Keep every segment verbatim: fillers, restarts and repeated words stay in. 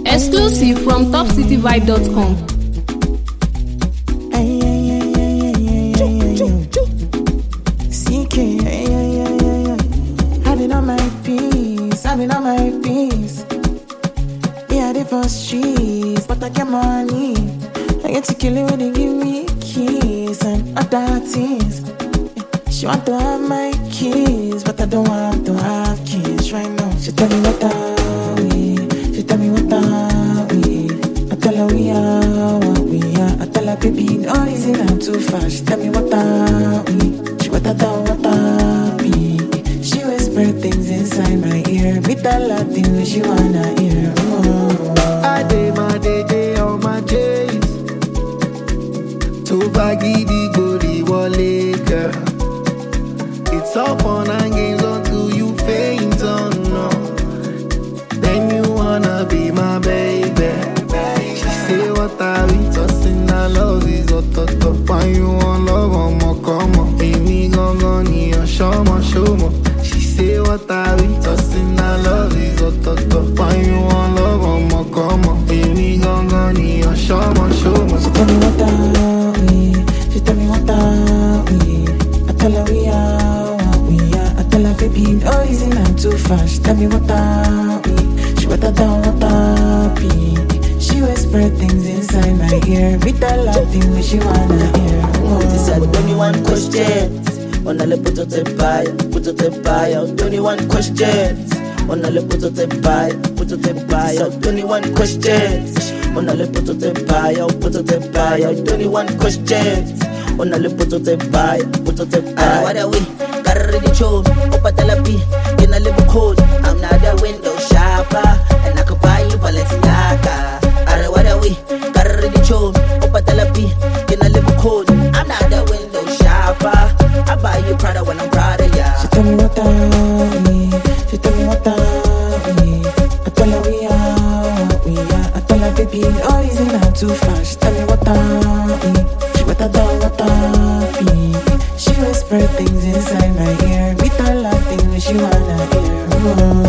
Exclusive from top city vibe dot com. C K, having on my peace, having on my peace. Yeah, the first streets, but I get money. I get to kill it when they give me keys and other things. She want to have my keys, but I don't want to have keys right now. She tell me what are we? She tell me what are we? I tell her we are what we are. I tell her baby, no easy not too fast. She tell me what are we? She what I don't what are we? She whisper things inside my ear. Me tell her things she wanna hear. Oh. I day my day day on my days. Too baggy the body wale girl. It's all fun and games until you faint on no. Then you wanna be my baby. She say what I be tossing, I love is what to top. Why you want love on my come on? Baby gon' go near show me show me. She say what I be tossing, I love is what to top. Why you want love on my come on? Baby gon' go near show me show me. She tell me what are we? She tell me what are we? I tell her we are what we are. I tell her baby, no easy not too fast. She tell me what are we? She what I don't what are we? She whisper things inside my ear. Me tell her things she wanna hear. This is twenty-one questions. On a le put it by, put it by. twenty-one questions. On a le put it by, put it by. twenty-one questions. On a le put it by, put it by. twenty-one questions. On a le put it by, put it by. What are we? Carry the show, opa telapi. In a little code, I'm not a window shopper, and I could buy you Balenciaga. Are what are we? Carry the show, opa telapi. In a little code, I'm not a window shopper. I buy you Prada when I'm proud of ya. She tell me what are we? She tell me what are we? I tell her we are what we are. I tell her baby, no easy not too fast. She tell me what are we? She what I don't what are we? She whisper things inside my ear. We tell her things she wanna hear. Oh.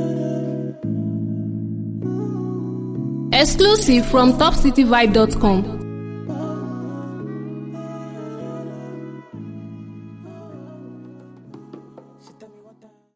Exclusive from top city vibe dot com.